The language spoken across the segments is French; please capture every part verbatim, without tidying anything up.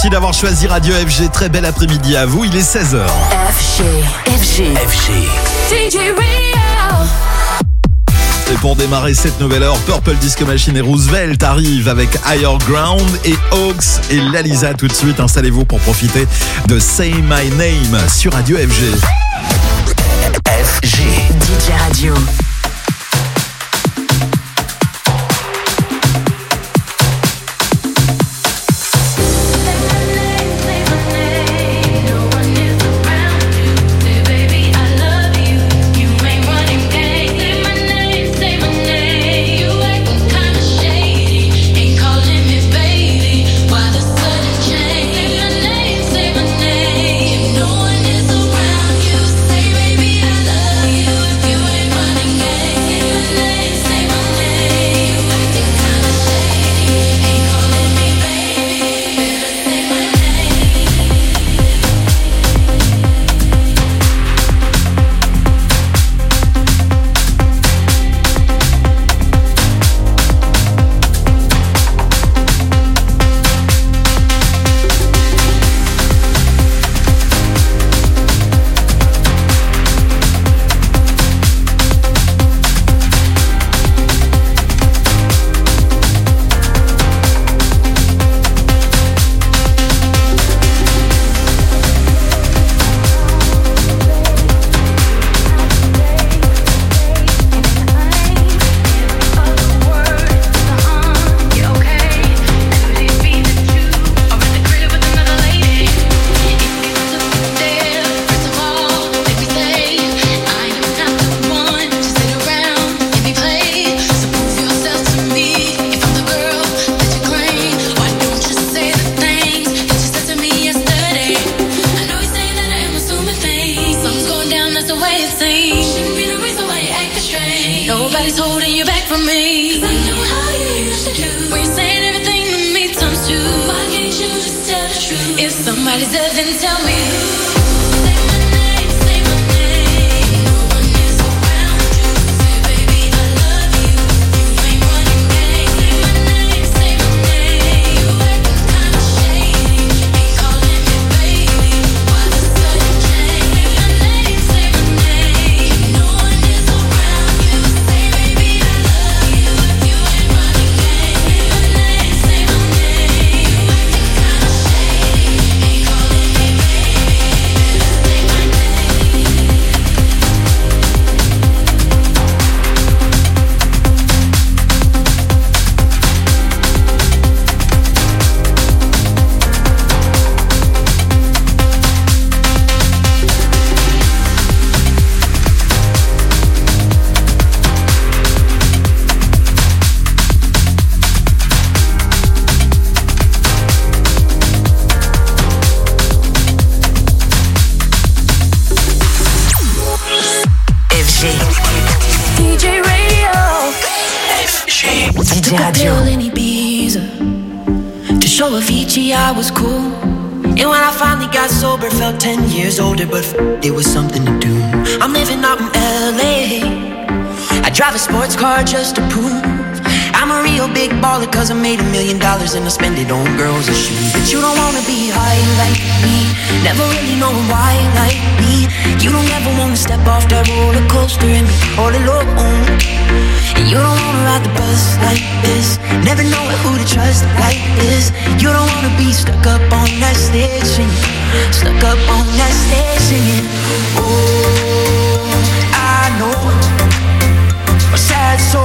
Merci d'avoir choisi Radio F G. Très bel après-midi à vous. Il est seize heures. F G, F G, F G. D J Rio. Et pour démarrer cette nouvelle heure, Purple Disco Machine et Roosevelt arrivent avec Higher Ground et Hawks et Lalisa tout de suite. Installez-vous pour profiter de Say My Name sur Radio F G. F G, D J Radio. I was cool, and when I finally got sober, felt ten years older, but f- it was something to do. I'm living out in L A. I drive a sports car just to prove I'm a real big baller, cause I made a million dollars and I spend it on girls and shoes. But you don't wanna be high like me, never really know why like me. You don't ever wanna step off that roller coaster and be all alone. And you don't wanna ride the bus like this, never know who to trust like this. You don't wanna be stuck up on that stage singing, stuck up on that stage singing. Oh, I know a sad soul,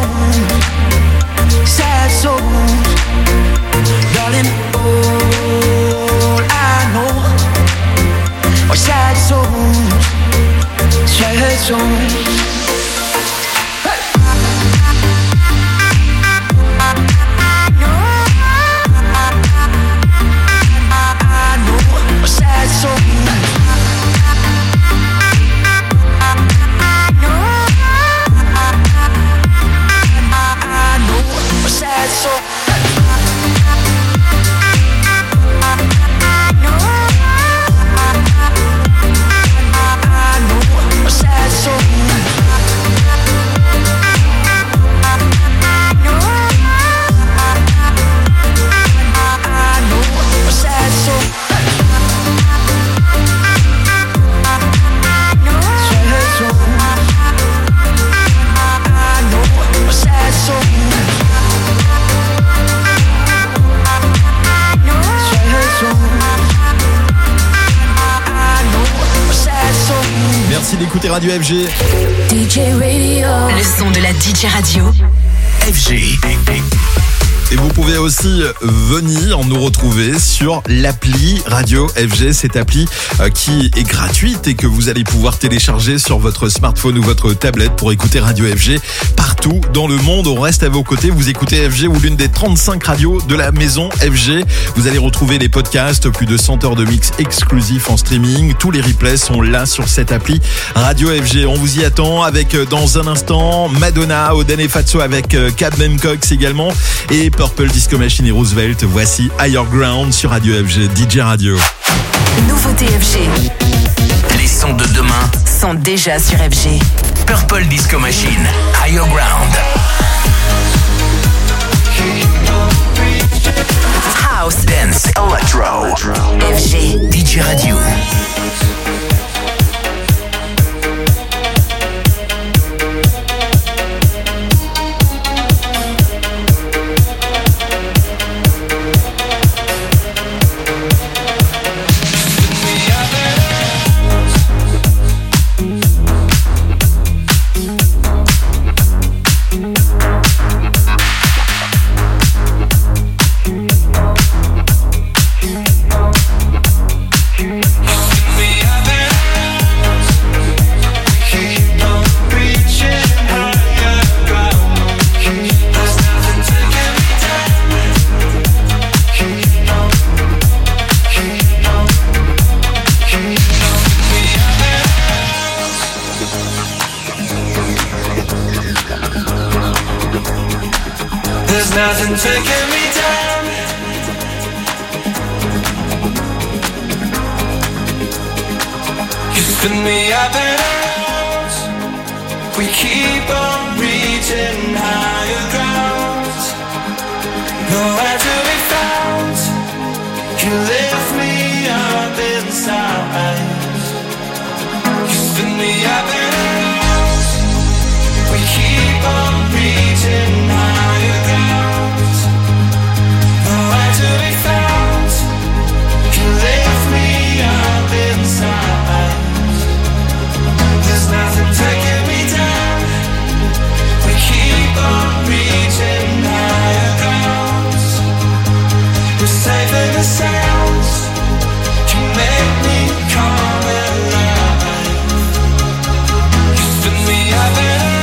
sad souls, darling. All I know are sad souls, sad souls. I know a sad soul. écoutez Radio F G. D J Radio. Le son de la D J Radio. F G. Et vous pouvez aussi venir nous retrouver sur l'appli Radio F G, cette appli qui est gratuite et que vous allez pouvoir télécharger sur votre smartphone ou votre tablette pour écouter Radio F G partout dans le monde. On reste à vos côtés, vous écoutez F G ou l'une des trente-cinq radios de la maison F G. Vous allez retrouver les podcasts, plus de cent heures de mix exclusifs en streaming. Tous les replays sont là sur cette appli Radio F G. On vous y attend avec dans un instant Madonna, Oden et Fatso avec Captain Cox également et Purple Disco Machine et Roosevelt. Voici Higher Ground sur Radio F G, D J Radio. Nouveauté F G. Les sons de demain sont déjà sur F G. Purple Disco Machine, Higher Ground. House, Dance, Electro, F G, D J Radio. Nothing taking me down. You spin me up and out. We keep on reaching higher grounds. Nowhere to be found. You lift me up inside. You spin me up and out. We keep on reaching higher grounds. To be found, you lift me up inside. There's nothing taking me down. We keep on reaching higher grounds. We're safe in the sounds. You make me come alive. You spin me up and out.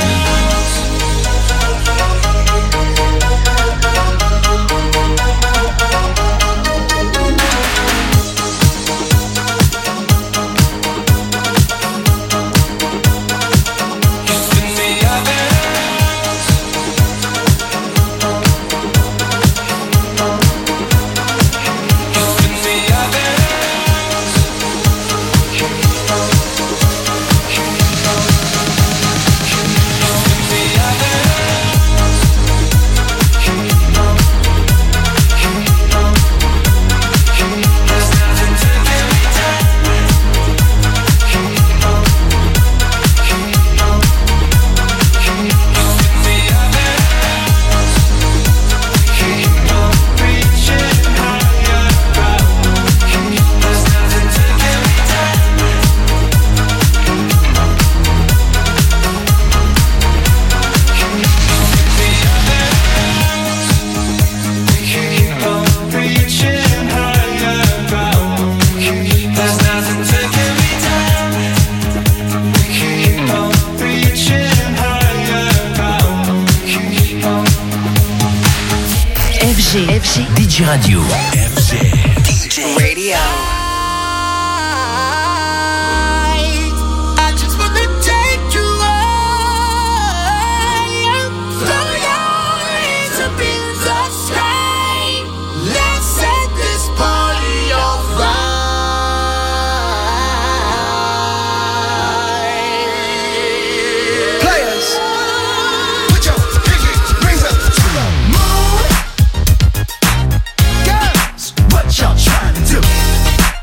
F G, D J Radio. F G, D J Radio. What y'all trying to do?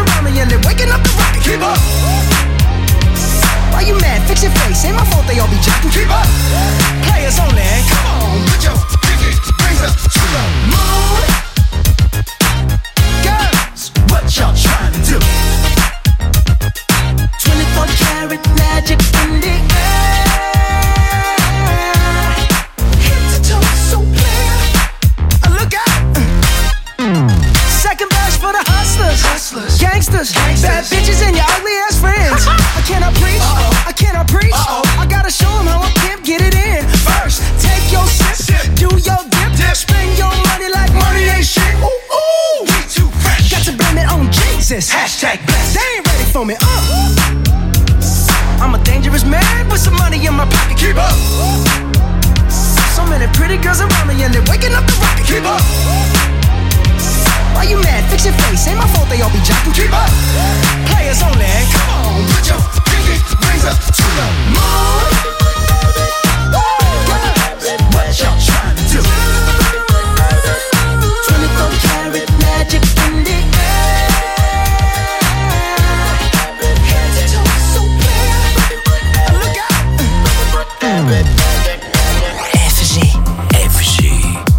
around me and they're waking up the rocket. Keep up. Why you mad? Fix your face. Ain't my fault they all be jocking. Keep up. Players only. Come on, put your pinky rings up to the moon. Girls, what y'all trying to do? twenty-four karat magic in the air. Head to toe, so clear. Uh, look out. Mm. Second verse for the hustlers, hustlers. Gangsters, Gangsters, bad bitches and your ugly ass friends. I cannot preach, Uh-oh. I cannot preach. Uh-oh. I gotta show them how a pimp get it in. First, take your sip, sip. Do your dip, dip, spend your money like money ain't shit. Ooh, ooh, we too fresh. Got to blame it on Jesus. Hashtag blessed. They ain't ready for me. Uh. I'm a dangerous man with some money in my pocket. Keep up. So many pretty girls around me and they're waking up the rocket. Keep up. Why you mad? Fix your face. Ain't my fault they all be jocking. Keep up. Players only. Come on, put your pinky rings up to the moon. Girls, what y'all trying to do? twenty-four karat magic in the air. Head to toe, so clear. Look out. F G. F G.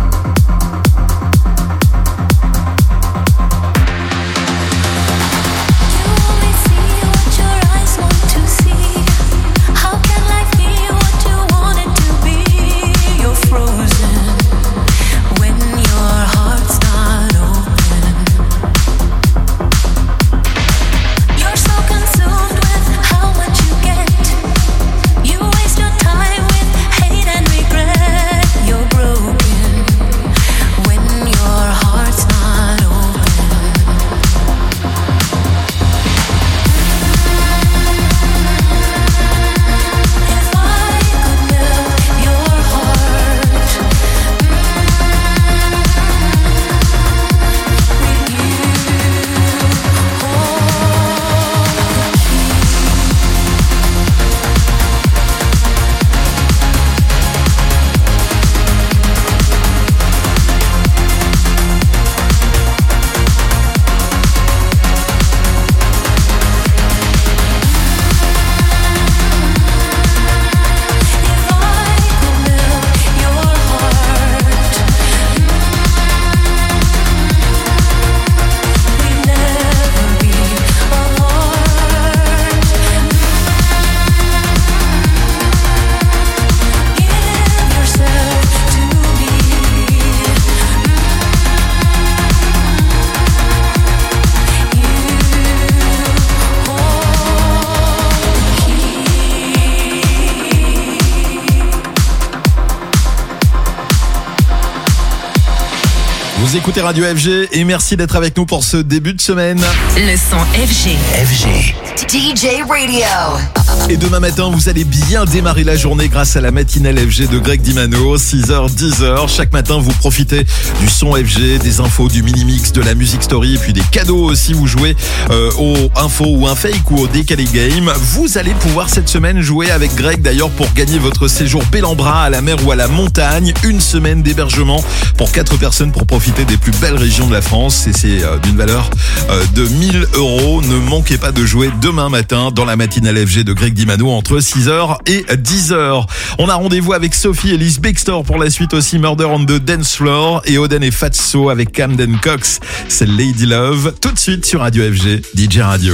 Vous écoutez Radio F G et merci d'être avec nous pour ce début de semaine. Le son F G. F G. D J Radio. Et demain matin, vous allez bien démarrer la journée grâce à la matinale F G de Greg Dimano, six heures, dix heures. Chaque matin, vous profitez du son F G, des infos, du mini-mix, de la music story et puis des cadeaux aussi. Vous jouez euh, au info ou un fake ou au décalé game. Vous allez pouvoir cette semaine jouer avec Greg d'ailleurs pour gagner votre séjour Bellambra à la mer ou à la montagne. Une semaine d'hébergement pour quatre personnes pour profiter des plus belles régions de la France. Et c'est euh, d'une valeur euh, de mille euros. Ne manquez pas de jouer demain matin dans la matinale F G de Greg Dimano entre six heures et dix heures. On a rendez-vous avec Sophie et Liz Bixtor pour la suite aussi, Murder on the Dance Floor et Oden et Fatso avec Camden Cox. C'est Lady Love. Tout de suite sur Radio F G, D J Radio.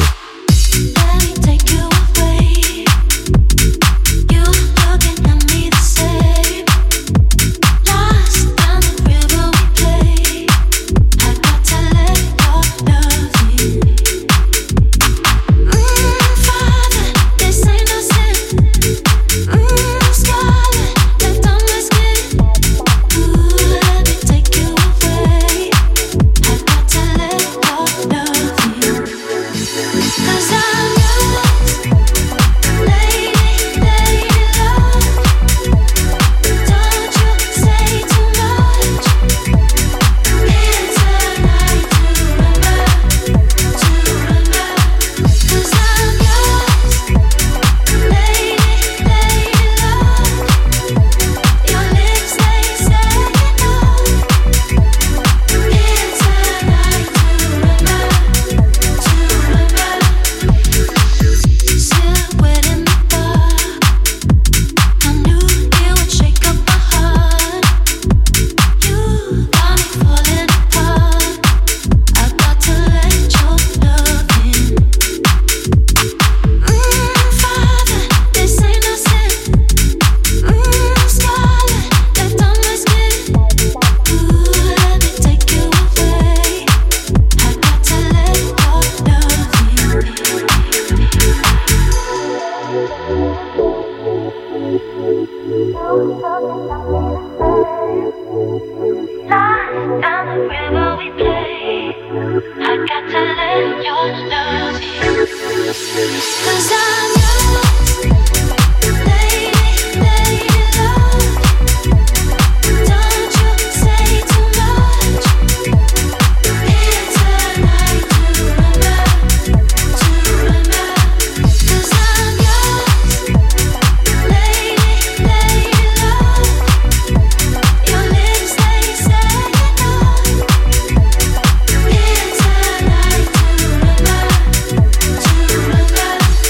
love you. 'Cause I'm yours, lady, lady love. Don't you say too much. It's a night to remember, to remember. 'Cause I'm yours, lady, lady love. Your lips they say enough. It's a night to remember, to remember.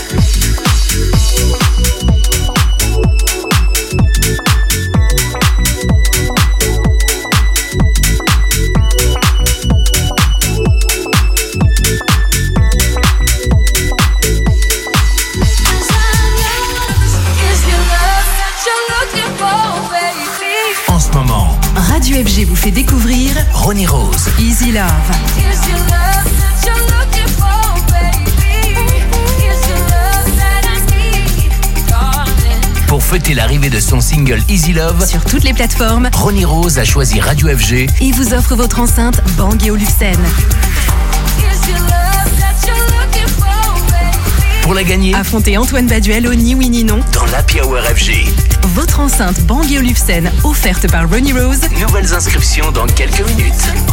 En ce moment, Radio F G vous fait découvrir Ronnie Rose. Easy Love. Pour fêter l'arrivée de son single Easy Love, Sur toutes les plateformes Ronnie Rose a choisi Radio F G et vous offre votre enceinte Bang et Olufsen. pour la gagner. Affrontez Antoine Baduel au Ni Oui Ni Non dans l'Happy Hour F G. Votre enceinte Bang et Olufsen offerte par Ronnie Rose. Nouvelles inscriptions dans quelques minutes.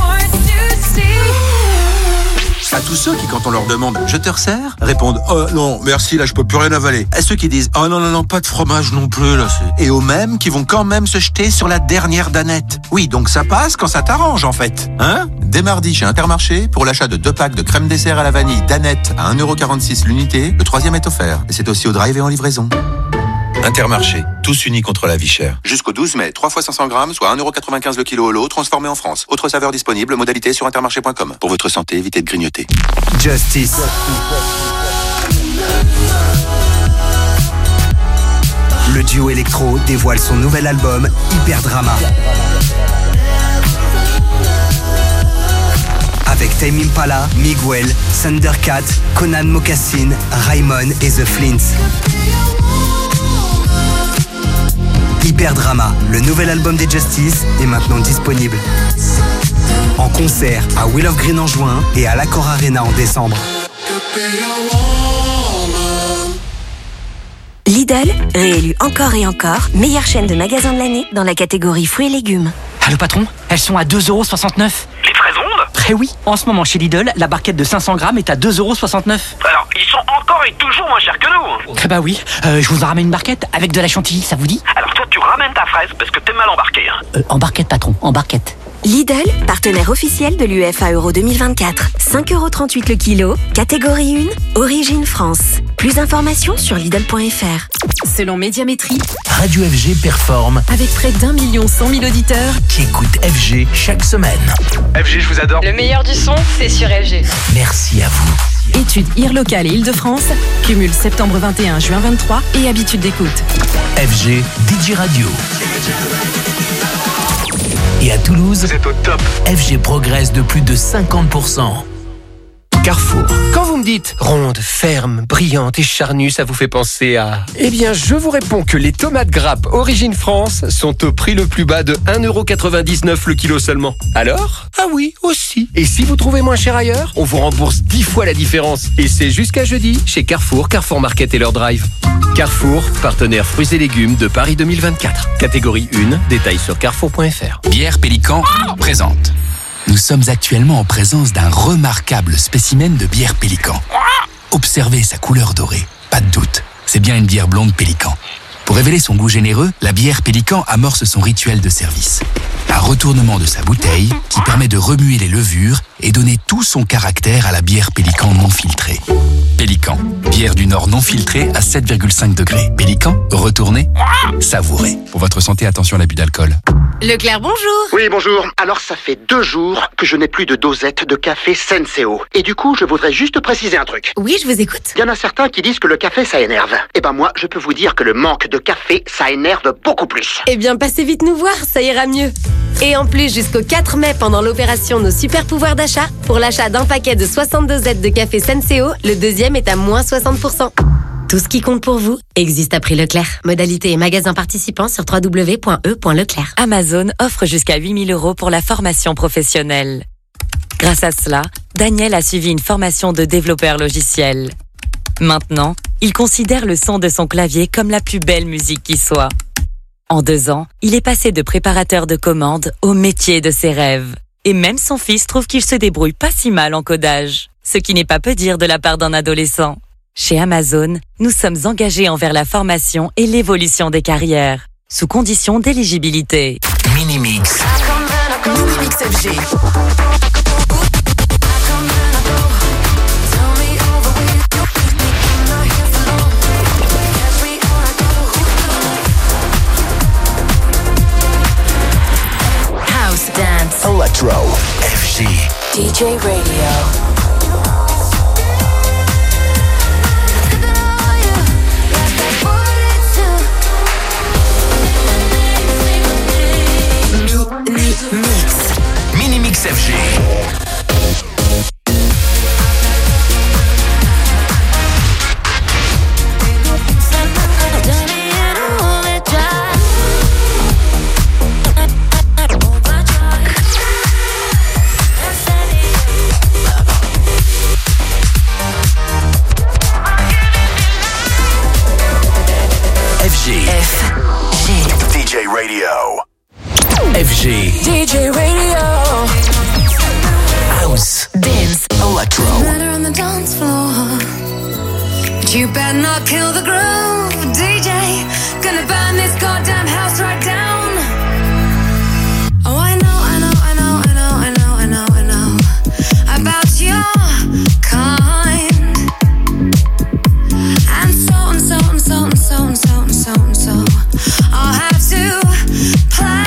À tous ceux qui, quand on leur demande « Je te resserre ?» répondent « Oh non, merci, là je peux plus rien avaler ». À ceux qui disent « Oh non, non, non, pas de fromage non plus, là c'est... » Et aux mêmes qui vont quand même se jeter sur la dernière danette. Oui, donc ça passe quand ça t'arrange en fait. Hein ? Dès mardi chez Intermarché, pour l'achat de deux packs de crème dessert à la vanille Danette à un euro quarante-six l'unité, le troisième est offert. Et c'est aussi au drive et en livraison. Intermarché, tous unis contre la vie chère. Jusqu'au douze mai, trois fois cinq cents grammes, soit un euro quatre-vingt-quinze le kilo au lot, transformé en France. Autre saveur disponible, modalité sur intermarché point com. Pour votre santé, évitez de grignoter. Justice. Le duo électro dévoile son nouvel album Hyper Drama. Avec Tame Impala, Miguel, Thundercat, Conan Mocassin, Raymond et The Flints. Hyper Drama, le nouvel album des Justice, est maintenant disponible. En concert à Will of Green en juin et à l'Accor Arena en décembre. Lidl, réélu encore et encore, meilleure chaîne de magasins de l'année dans la catégorie fruits et légumes. Allô patron, elles sont à deux euros soixante-neuf. Les fraises rondes ? Eh oui, en ce moment chez Lidl, la barquette de cinq cents grammes est à deux euros soixante-neuf. Alors, ils sont encore et toujours moins chers que nous. Eh bah oui, euh, je vous en ramène une barquette avec de la chantilly, ça vous dit ? Alors toi, tu ramènes ta fraise parce que t'es mal embarqué. Hein. Euh, en barquette patron, en barquette. Lidl, partenaire officiel de l'U E F A Euro deux mille vingt-quatre. cinq euros trente-huit le kilo, catégorie un, origine France. Plus d'informations sur Lidl point F R. Selon Médiamétrie, Radio F G performe avec près d'un million cent mille auditeurs qui écoutent F G chaque semaine. F G, je vous adore. Le meilleur du son, c'est sur F G. Merci à vous. Études I R locales et Île-de-France, cumul septembre vingt et un, juin vingt-trois et habitude d'écoute. F G D J Radio. Et à Toulouse, vous êtes au top. F G progresse de plus de cinquante pour cent. Carrefour. Quand vous me dites ronde, ferme, brillante et charnue, ça vous fait penser à... Eh bien, je vous réponds que les tomates grappes Origine France sont au prix le plus bas de un euro quatre-vingt-dix-neuf le kilo seulement. Alors ? Ah oui, aussi. Et si vous trouvez moins cher ailleurs, on vous rembourse dix fois la différence. Et c'est jusqu'à jeudi chez Carrefour, Carrefour Market et leur drive. Carrefour, partenaire fruits et légumes de Paris deux mille vingt-quatre. Catégorie un, détails sur carrefour point F R. Bière Pélican présente. Nous sommes actuellement en présence d'un remarquable spécimen de bière Pélican. Observez sa couleur dorée, pas de doute, c'est bien une bière blonde Pélican. Pour révéler son goût généreux, la bière Pélican amorce son rituel de service. Un retournement de sa bouteille qui permet de remuer les levures et donner tout son caractère à la bière Pélican non filtrée. Pélican, bière du Nord non filtrée à sept virgule cinq degrés. Pélican, retournez, savourez. Pour votre santé, attention à l'abus d'alcool. Leclerc, bonjour. Oui, bonjour. Alors, ça fait deux jours que je n'ai plus de dosette de café Senseo. Et du coup, je voudrais juste préciser un truc. Oui, je vous écoute. Il y en a certains qui disent que le café, ça énerve. Eh ben moi, je peux vous dire que le manque de café, ça énerve beaucoup plus. Eh bien, passez vite nous voir, ça ira mieux. Et en plus, jusqu'au quatre mai, pendant l'opération Nos Super Pouvoirs d'achat, pour l'achat d'un paquet de soixante-deux Z de café Senseo, le deuxième est à moins soixante pour cent. Tout ce qui compte pour vous existe à prix Leclerc. Modalité et magasin participants sur w w w point e point leclerc. Amazon offre jusqu'à huit mille euros pour la formation professionnelle. Grâce à cela, Daniel a suivi une formation de développeur logiciel. Maintenant, il considère le son de son clavier comme la plus belle musique qui soit. En deux ans, il est passé de préparateur de commandes au métier de ses rêves. Et même son fils trouve qu'il se débrouille pas si mal en codage. Ce qui n'est pas peu dire de la part d'un adolescent. Chez Amazon, nous sommes engagés envers la formation et l'évolution des carrières, sous condition d'éligibilité. Minimix. Minimix F G. House dance. Electro. F G. D J Radio. Mix. Minimix F G. F G. F G. D J Radio. F G. D J Radio. House. Dance. Electro. Better on the dance floor, but you better not kill the groove, D J. Gonna burn this goddamn house right down. Oh, I know, I know, I know, I know, I know, I know, I know about your kind. And so and so and so and so and so and so and so, I'll have to play.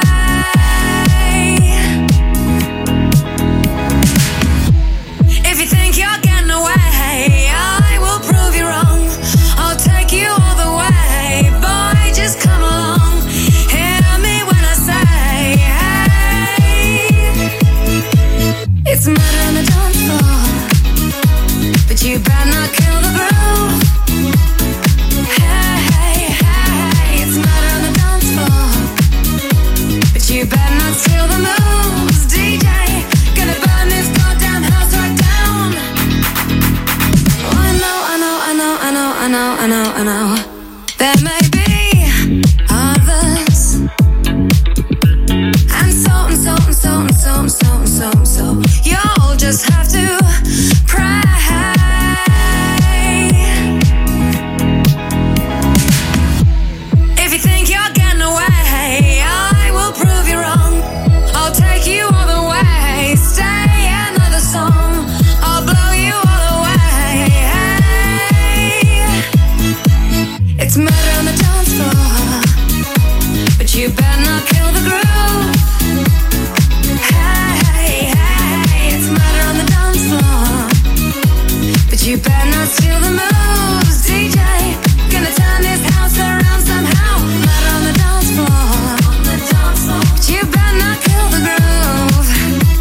If you think you're getting away, I will prove you wrong. I'll take you all the way, boy, just come along. Hear me when I say, hey. It's murder on the dance floor, but you better not kill the groove. Hey, hey, hey, it's murder on the dance floor, but you better not steal the moves, D J. Gonna burn this goddamn house right down. Oh, I know, I know, I know, I know, I know, I know, I know. There may be others, and so and so and so and so and so and so and so. You'll just have to pray. If you think you're getting away, I will prove you wrong. I'll take you all the way. Stay another song. I'll blow you all away. It's murder on the dance floor, but you better not kill the groove. Hey, hey, it's murder on the dance floor, but you better not steal the moves, D J. Gonna turn this house around somehow. Murder on the dance floor, on the dance floor, but you better not kill the groove.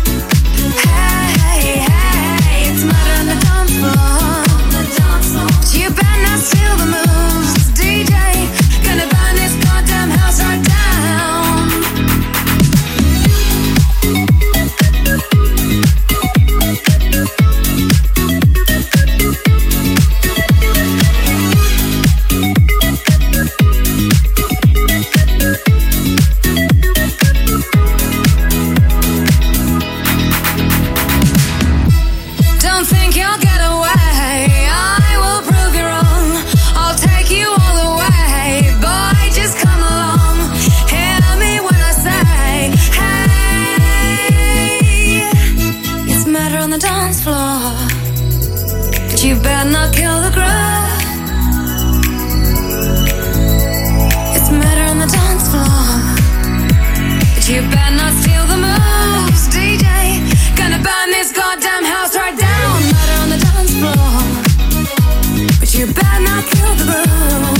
Hey, hey, it's murder on the dance floor, on the dance floor, but you better not steal the moves, D J. Gonna burn this goddamn house right down. Don't think you'll get away, I will prove you wrong. I'll take you all the way, boy, just come along. Hear me when I say, hey. It's murder on the dance floor, but you better not kill the groove. It's murder on the dance floor, but you better not steal the moves, D J. Gonna burn this goddamn house right down. Murder on the dance floor, but you better not kill the groove.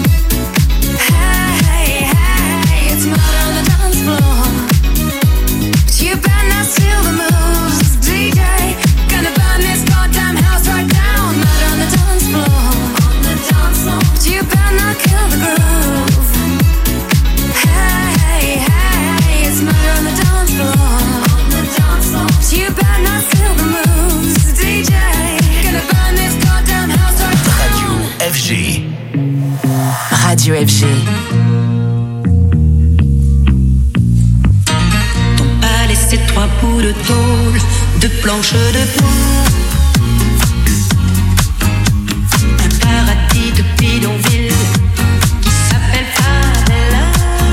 Hey, hey, it's murder on the dance floor, but you better not steal the moves, D J. Gonna burn this goddamn house right down. Murder on the dance floor, on the dance floor, but you better not kill the groove. Hey, hey, it's murder on the dance floor, on the dance floor, but you better not steal the moves. Radio F G. Ton palais, c'est trois bouts de tôle, de planches de bois. Un paradis de bidonville qui s'appelle Favela.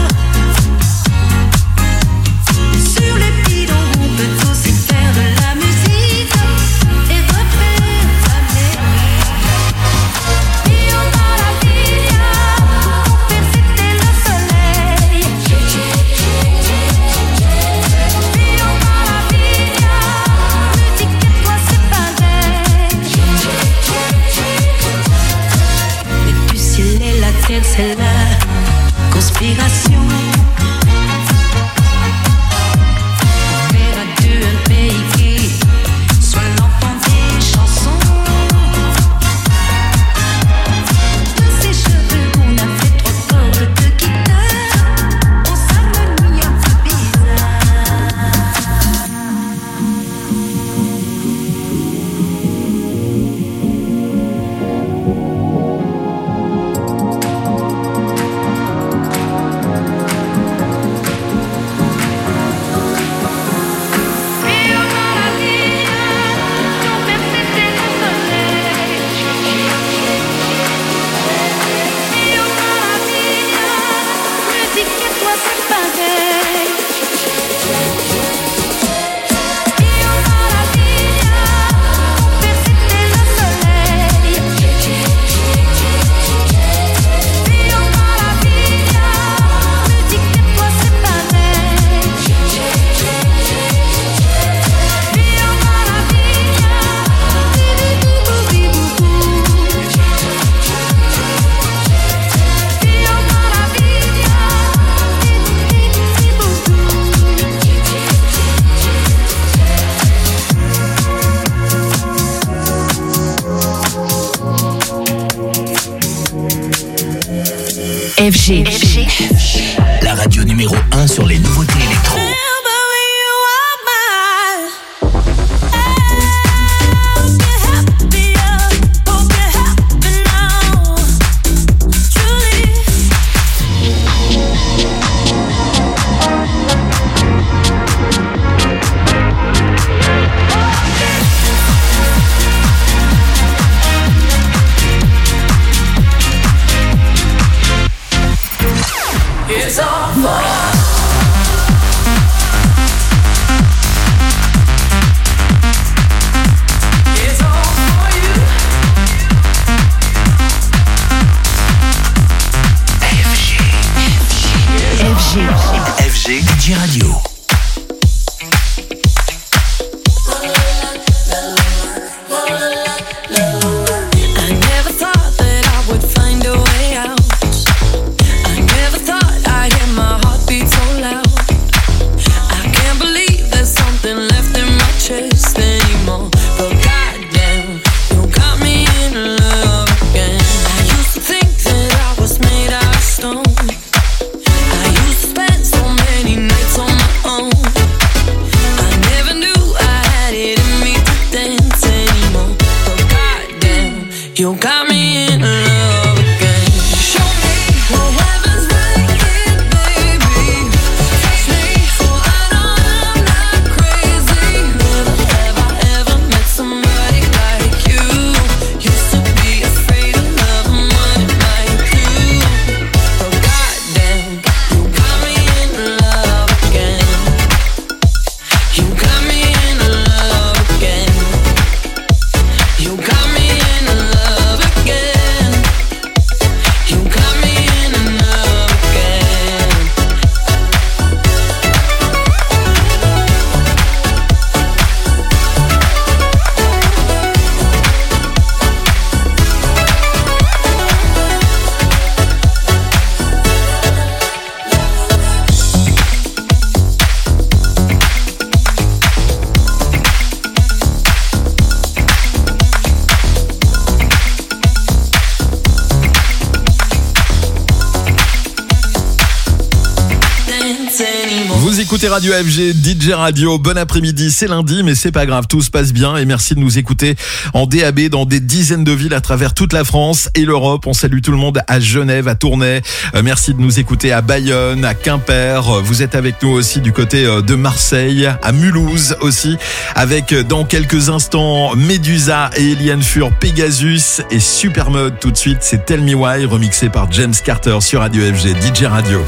Sur les bidons, on peut aussi faire de la musique et refaire l'Amérique. Io maravilla, per c'était le soleil. Io maravilla, musique et toi c'est pareil. Mais du ciel et la terre c'est la conspiration. F G. F G. La radio numéro un sur les nouveautés électro. It's all fun. It's all for you. F G. F G. F G. D J Radio. You got me in love again. Show me what heaven's like it, baby. Touch me so I know I'm not crazy. Never have I ever met somebody like you. Used to be afraid of love and what it might do. But goddamn, you got me in love again. You got me in love again. You got me in love again. écoutez Radio F G, D J Radio. Bon après-midi, c'est lundi, mais c'est pas grave, tout se passe bien et merci de nous écouter en D A B dans des dizaines de villes à travers toute la France et l'Europe. On salue tout le monde à Genève, à Tournai. Euh, merci de nous écouter à Bayonne, à Quimper. Vous êtes avec nous aussi du côté de Marseille, à Mulhouse aussi, avec dans quelques instants Medusa et Eliane Fur, Pegasus et Supermode. Tout de suite, c'est Tell Me Why, remixé par James Carter sur Radio F G, D J Radio.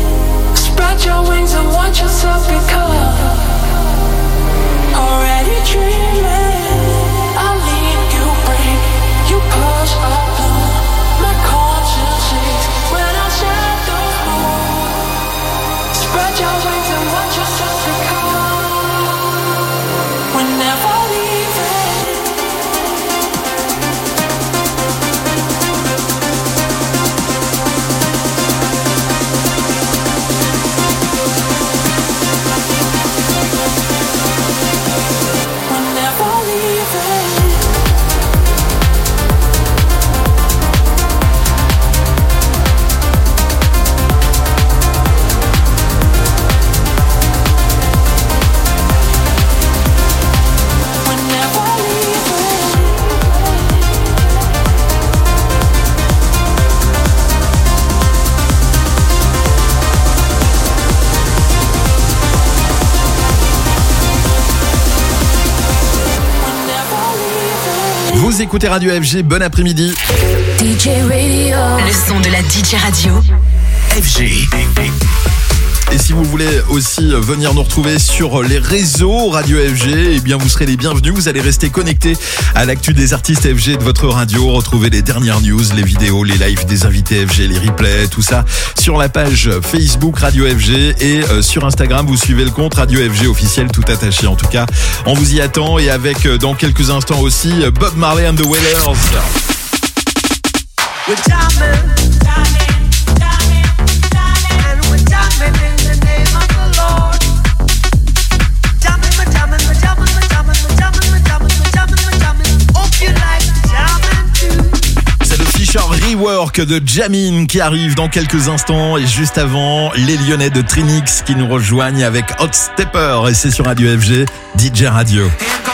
Spread your wings and watch yourself become already Vous écoutez Radio F G, bon après-midi. D J Radio. Le son de la D J Radio. F G. Et si vous voulez aussi venir nous retrouver sur les réseaux Radio F G, eh bien vous serez les bienvenus. Vous allez rester connectés à l'actu des artistes F G de votre radio. Retrouvez les dernières news, les vidéos, les lives des invités F G, les replays, tout ça sur la page Facebook Radio F G et euh, sur Instagram, vous suivez le compte Radio F G officiel tout attaché. En tout cas, on vous y attend et avec euh, dans quelques instants aussi Bob Marley and the Wailers. Rework de Jamin qui arrive dans quelques instants et juste avant les Lyonnais de Trinix qui nous rejoignent avec Hot Stepper et c'est sur Radio F G, D J Radio.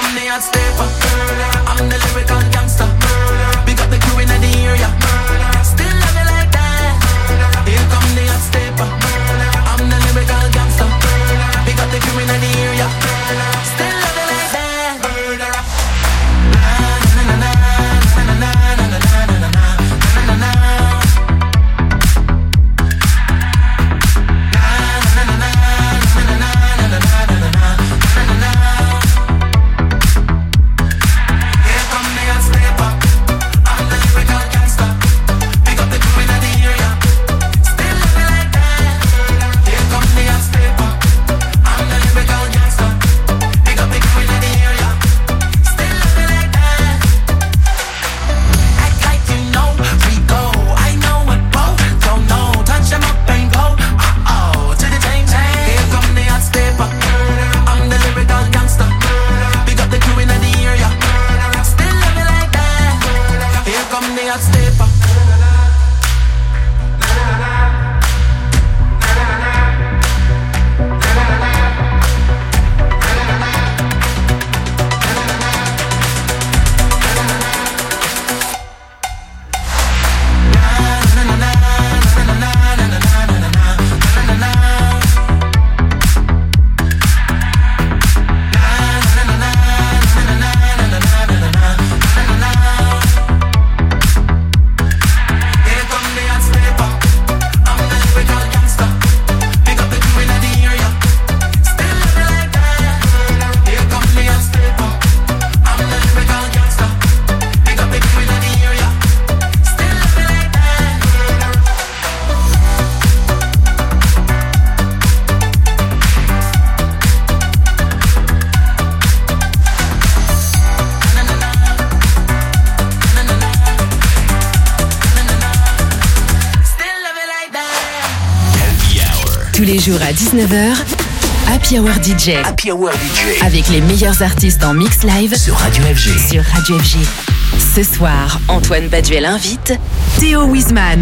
Tous les jours à dix-neuf heures, Happy Hour D J. Happy Hour D J. Avec les meilleurs artistes en mix live sur Radio F G. Sur Radio F G. Ce soir, Antoine Baduel invite Théo Wiesmann.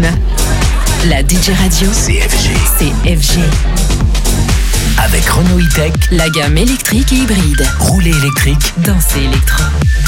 La D J Radio, c'est F G. C'est F G. Avec Renault E-Tech, la gamme électrique et hybride. Rouler électrique, danser électro.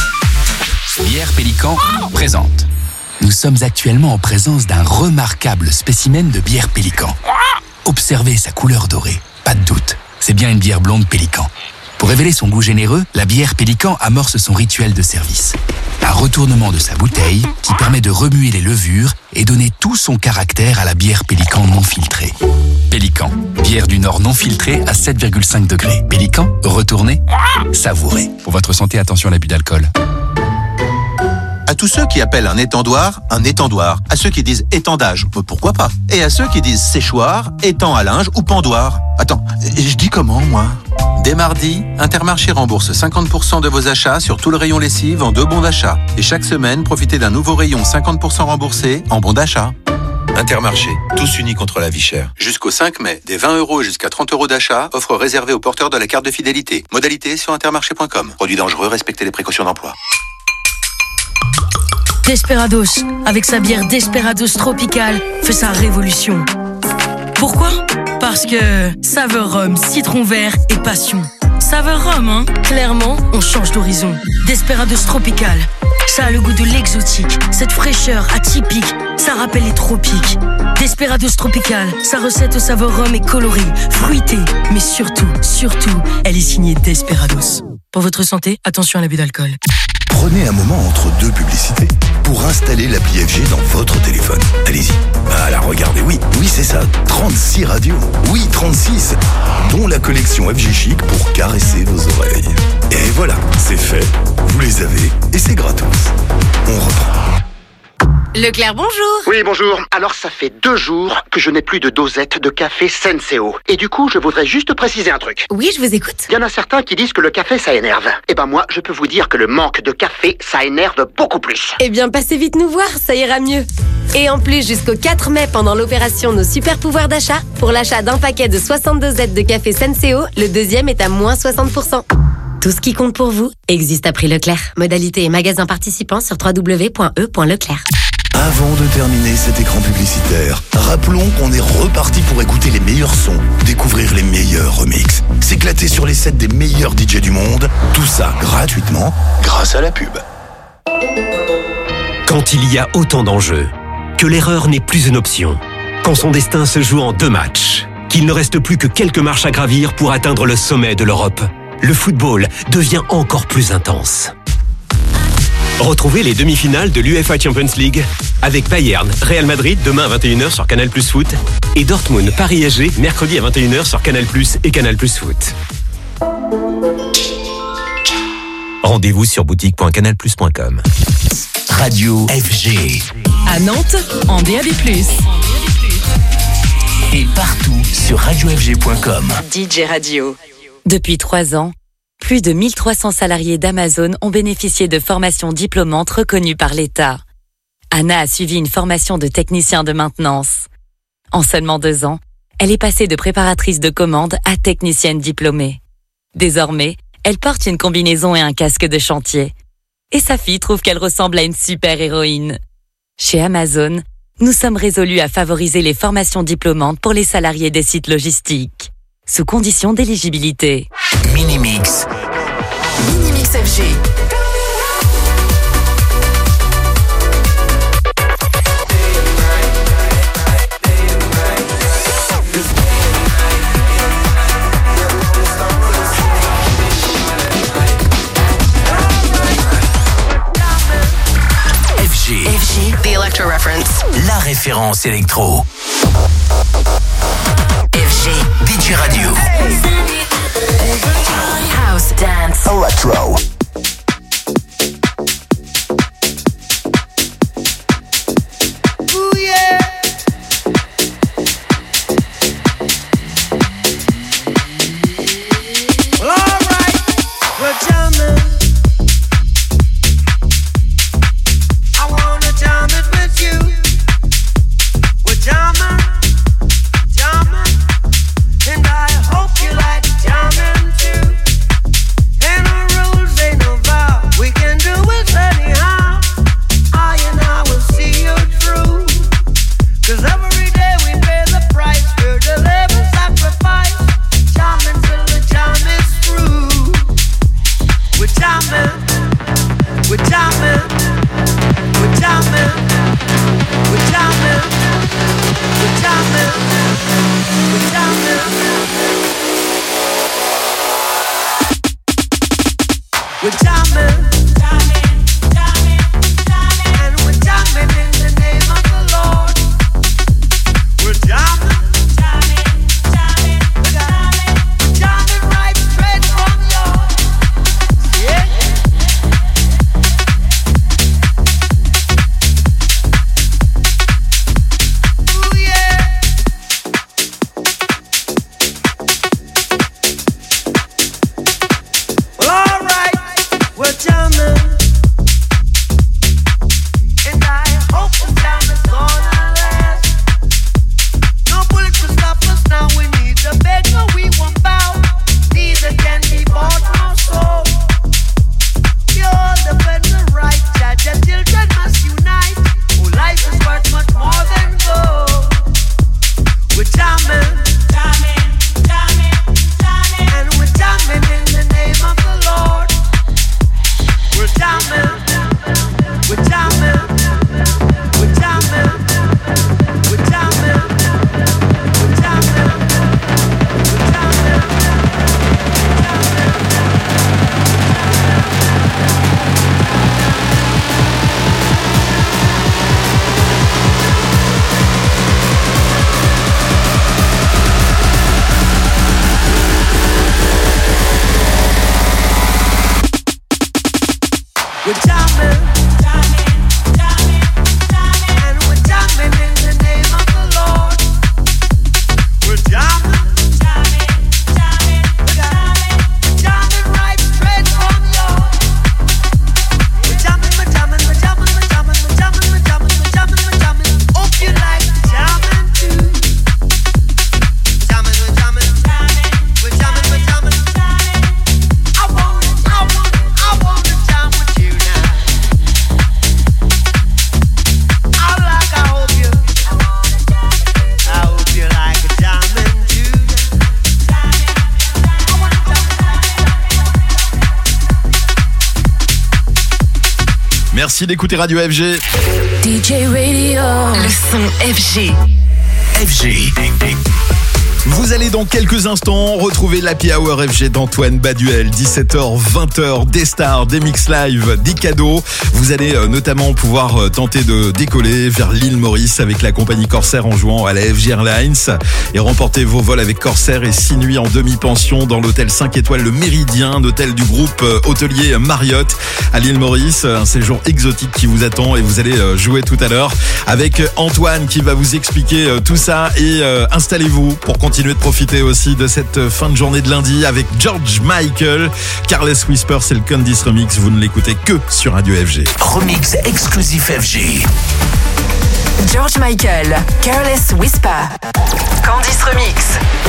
Bière Pélican présente. Nous sommes actuellement en présence d'un remarquable spécimen de bière Pélican. Observez sa couleur dorée, pas de doute, c'est bien une bière blonde Pélican. Pour révéler son goût généreux, la bière Pélican amorce son rituel de service. Un retournement de sa bouteille qui permet de remuer les levures et donner tout son caractère à la bière Pélican non filtrée. Pélican, bière du Nord non filtrée à sept virgule cinq degrés. Pélican, retournez, savourez. Pour votre santé, attention à l'abus d'alcool. À tous ceux qui appellent un étendoir un étendoir. À ceux qui disent étendage, pourquoi pas. Et à ceux qui disent séchoir, étang à linge ou pendoir. Attends, je dis comment, moi ? Dès mardi, Intermarché rembourse cinquante pour cent de vos achats sur tout le rayon lessive en deux bons d'achat. Et chaque semaine, profitez d'un nouveau rayon cinquante pour cent remboursé en bons d'achat. Intermarché, tous unis contre la vie chère. Jusqu'au cinq mai, des vingt euros jusqu'à trente euros d'achat, offre réservée aux porteurs de la carte de fidélité. Modalité sur intermarché point com. Produit dangereux, respectez les précautions d'emploi. Desperados, avec sa bière Desperados Tropical, fait sa révolution. Pourquoi ? Parce que saveur rhum, citron vert et passion. Saveur rhum, hein ? Clairement, on change d'horizon. Desperados Tropical, ça a le goût de l'exotique. Cette fraîcheur atypique, ça rappelle les tropiques. Desperados Tropical, sa recette au saveur rhum est colorée, fruitée, mais surtout, surtout, elle est signée Desperados. Pour votre santé, attention à l'abus d'alcool. Prenez un moment entre deux publicités pour installer l'appli F G dans votre téléphone. Allez-y. Voilà, regardez, oui, oui c'est ça, trente-six radios. Oui, trente-six, dont la collection F G Chic pour caresser vos oreilles. Et voilà, c'est fait, vous les avez et c'est gratos. On reprend. Leclerc, bonjour. Oui, bonjour. Alors, ça fait deux jours que je n'ai plus de dosette de café Senseo. Et du coup, je voudrais juste préciser un truc. Oui, je vous écoute. Il y en a certains qui disent que le café, ça énerve. Eh ben moi, je peux vous dire que le manque de café, ça énerve beaucoup plus. Eh bien, passez vite nous voir, ça ira mieux. Et en plus, jusqu'au quatre mai, pendant l'opération Nos Super Pouvoirs d'achat, pour l'achat d'un paquet de soixante-deux Z de café Senseo, le deuxième est à moins soixante pour cent. Tout ce qui compte pour vous existe à prix Leclerc. Modalité et magasin participants sur w w w point e point leclerc. Avant de terminer cet écran publicitaire, rappelons qu'on est reparti pour écouter les meilleurs sons, découvrir les meilleurs remixes, s'éclater sur les sets des meilleurs D J du monde, tout ça gratuitement grâce à la pub. Quand il y a autant d'enjeux, que l'erreur n'est plus une option, quand son destin se joue en deux matchs, qu'il ne reste plus que quelques marches à gravir pour atteindre le sommet de l'Europe, le football devient encore plus intense. Retrouvez les demi-finales de l'U E F A Champions League avec Bayern, Real Madrid demain à vingt et une heures sur Canal Plus Foot et Dortmund, Paris S G mercredi à vingt et une heures sur Canal Plus et Canal Plus Foot. Rendez-vous sur boutique point canal plus point com. Radio F G. À Nantes, en D A B plus. Et partout sur radio f g point com. D J Radio. Depuis trois ans, plus de mille trois cents salariés d'Amazon ont bénéficié de formations diplômantes reconnues par l'État. Anna a suivi une formation de technicien de maintenance. En seulement deux ans, elle est passée de préparatrice de commande à technicienne diplômée. Désormais, elle porte une combinaison et un casque de chantier. Et sa fille trouve qu'elle ressemble à une super-héroïne. Chez Amazon, nous sommes résolus à favoriser les formations diplômantes pour les salariés des sites logistiques, sous condition d'éligibilité. Minimix. Minimix F G. F G. F G. The Electro Reference. La référence électro. F G. D J Radio. House, dance, Electro. Ooh, yeah. Well, all right, we're jamming. I wanna jam it with you. We're jamming, jamming, and I hope you like jamming too. Ain't no rules, ain't no vow. We can do it anyhow. I and I will see you through. 'Cause every day we pay the price. We're delivering sacrifice. Jamming till the jam is through. We're jamming, we're jamming, we're jamming, we're jamming, we're jamming, we're jamming. We're jamming, jamming, jamming, jamming, and we're jamming in the name of the Lord. We're jamming, jamming, jamming, jamming, we're jamming right straight from your, yeah. Merci d'écouter Radio F G. D J Radio. Le son F G. F G. Vous allez dans quelques instants retrouver l'Happy Hour F G d'Antoine Baduel, dix-sept heures, vingt heures, des stars, des mix live, des cadeaux. Vous allez euh, notamment pouvoir euh, tenter de décoller vers l'île Maurice avec la compagnie Corsair en jouant à la F G Airlines et remporter vos vols avec Corsair et six nuits en demi-pension dans l'hôtel cinq étoiles Le Méridien, un hôtel du groupe euh, hôtelier Marriott à l'île Maurice. Un séjour exotique qui vous attend et vous allez euh, jouer tout à l'heure avec Antoine qui va vous expliquer euh, tout ça et euh, installez-vous pour continuer de profiter aussi de cette fin de journée de lundi avec George Michael. Careless Whisper, c'est le Candice Remix. Vous ne l'écoutez que sur Radio F G. Remix exclusif F G. George Michael, Careless Whisper. Candice Remix.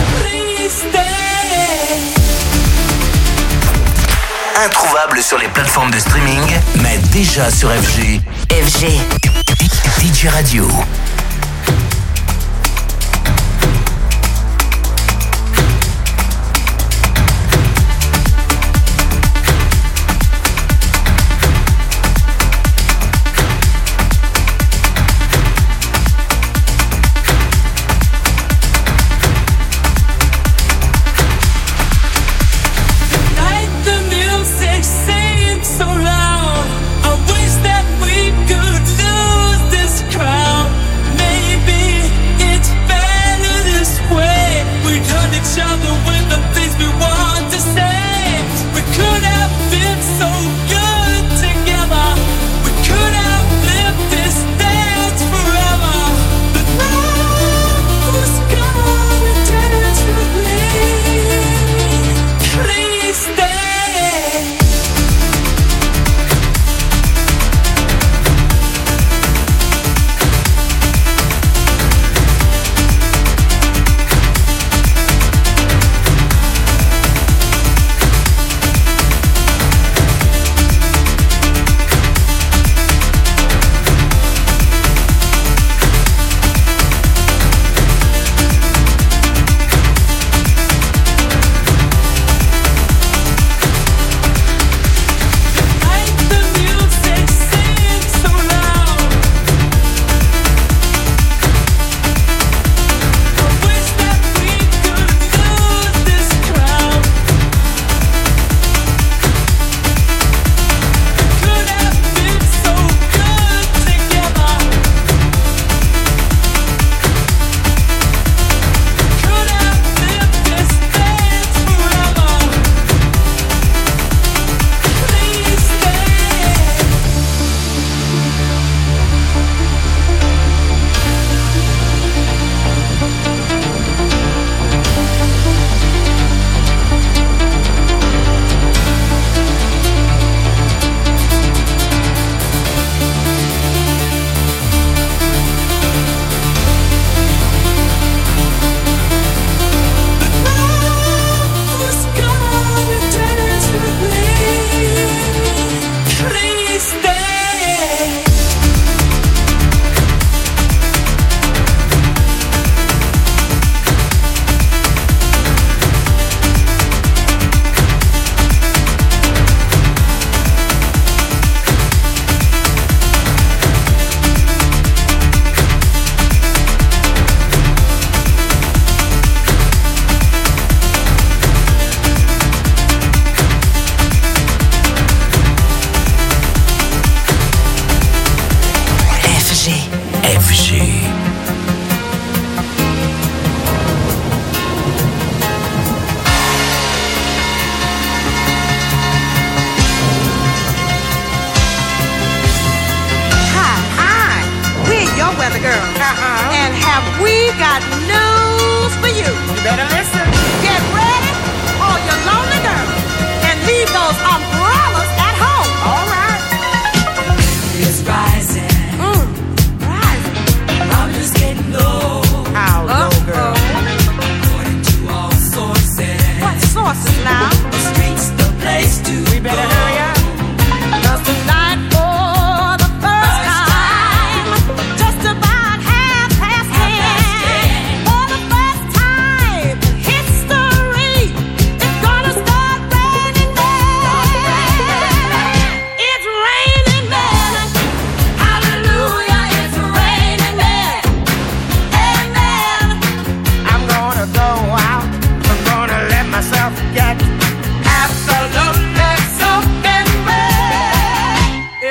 Introuvable sur les plateformes de streaming, mais déjà sur F G. F G. D J Radio.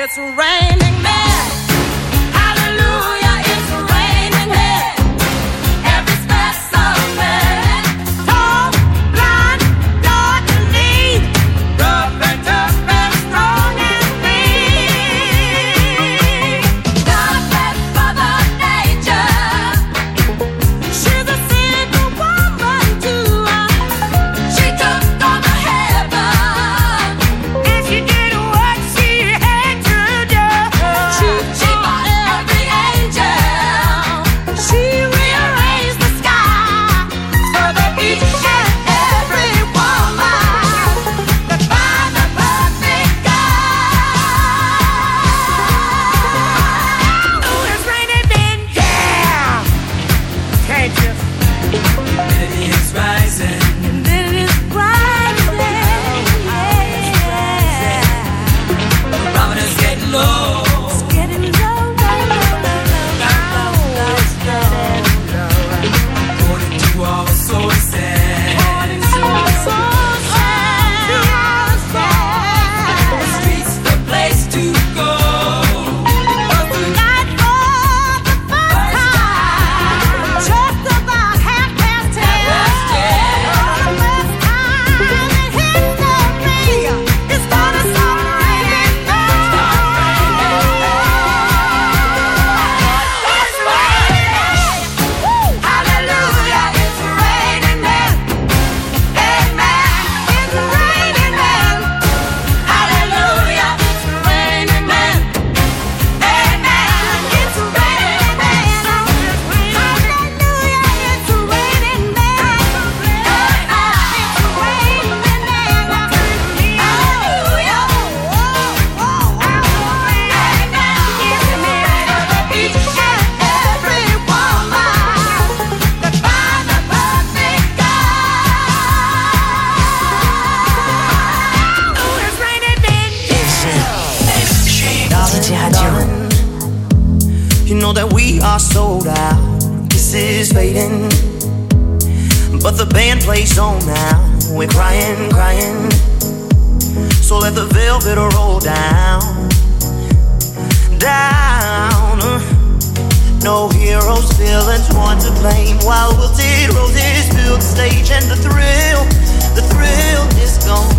it's raining men. Hallelujah, it's raining men. Every specimen, tall, blind, dark and neat, rough and tough and strong and weak. God bless Mother Nature. She's a single woman too. She took on the heaven, and she did what she had to do. She, she bought every angel. She rearranged the sky so that each and every woman could find the perfect guy. Oh, it's raining men, yeah. Can't you? And it's rising. And then it's rising. Yeah. The barometer's getting low. It's getting low, low, low, low, low, low, low. According to all sources. According to all sources. The streets the place to go. Tonight for the first time, just about half past ten. For the first time in history, it's gonna start raining men. It's raining. Hallelujah, it's raining men. Amen. It's raining men. Hallelujah, it's raining men. Amen. It's raining men. Hallelujah, it's raining men. You know that we are sold out. This is fading, but the band plays on now. We're crying, crying. So let the velvet roll down, down. No heroes, villains, one to blame. While wilted roses fill the stage, and the thrill, the thrill is gone.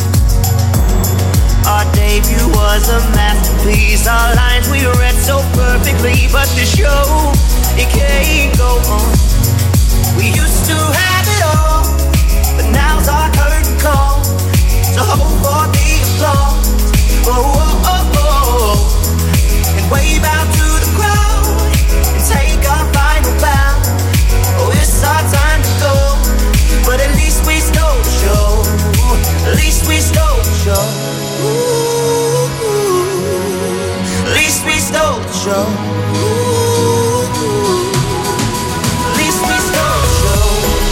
Our debut was a masterpiece. Our lines we read so perfectly, but the show, it can't go on. We used to have it all, but now's our curtain call. So hold for the applause. Oh, oh, oh, oh. And wave out to the crowd and take our final bow. Oh, it's our time to go, but at least we stole the show. At least we stole the show. Ooh, at least we stole the show. Ooh, at least we stole the show.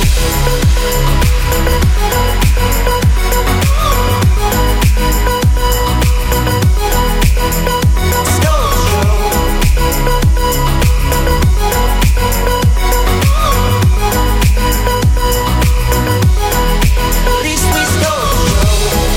Stole the show. At least we stole the show.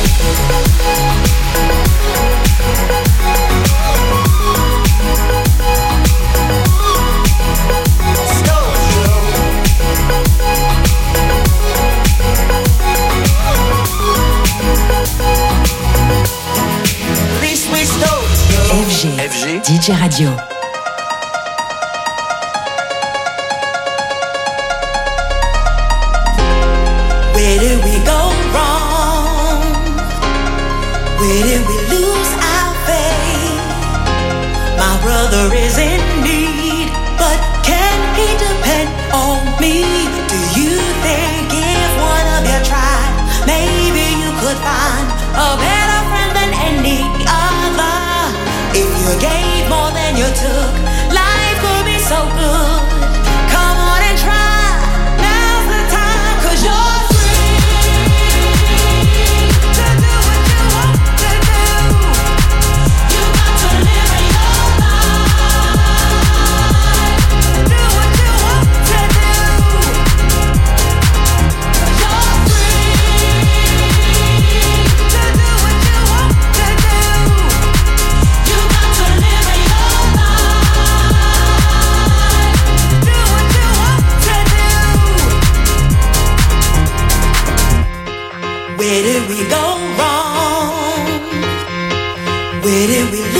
At least we stole the show. F G. F G. D J Radio. Where did we go wrong? Where did we lose our faith? My brother is in need, but can he depend on me? Do you think if one of you tried, maybe you could find a better friend than any other? If you gave more than you took, life could be so good. Come on and try. Now's the time, 'cause you're free to do what you want to do. You got to live in your life. Do what you want to do. 'Cause you're free to do what Where did we go wrong? Where did we